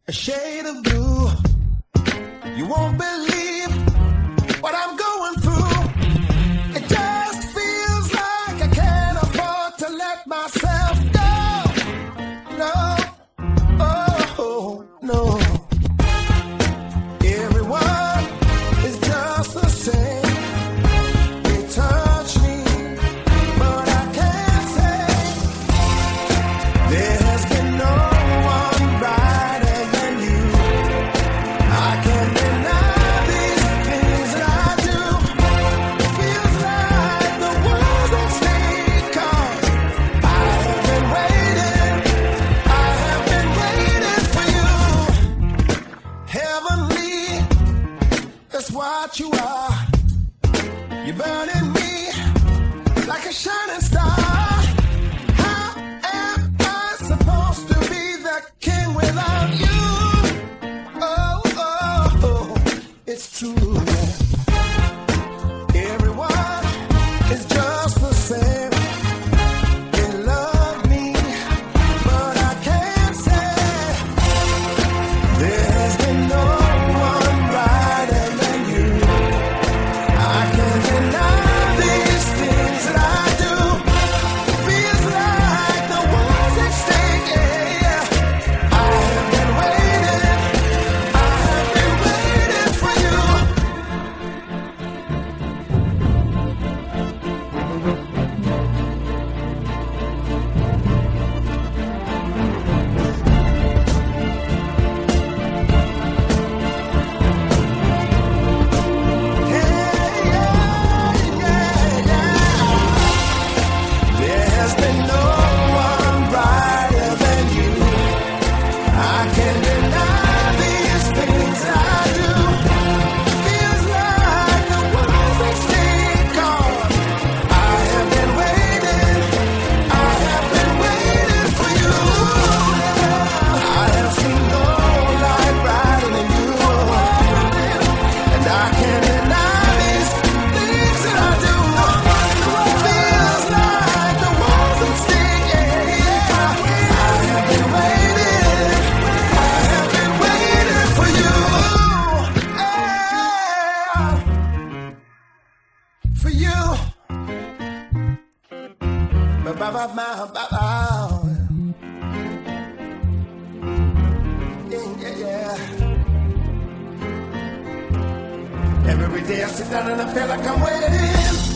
a shade of blue. You won't believe what I'm going through. It just feels like I can't afford to let myself go. No, oh, no. Everyone is just the same. They touch me, but I can't say there's been no one brighter than you. I can't deny these things that I do. It feels like the world's at stake, 'cause I have been waiting for you. Heavenly, that's what you are. You're burning me like a shining star. How am I supposed to be the king without you? Oh, oh, oh, it's true. Everyone is just the same. They love me, but I can't say there's been no one brighter than you. I can't deny these things that I do. Feels like the world's at stake. Yeah. I have been waiting for you. There's been no one brighter than you. I can't deny these things I do. Feels like the world's at stake, 'cause I have been waiting for you. I have seen no light brighter than you, and I can't deny these things that I do. Feels like the world's at stake. Yeah. I have been waiting for you. Yeah. For you. Ba-ba-ba-ba-ba. Yeah, yeah. Every day I sit down and I feel like I'm waiting.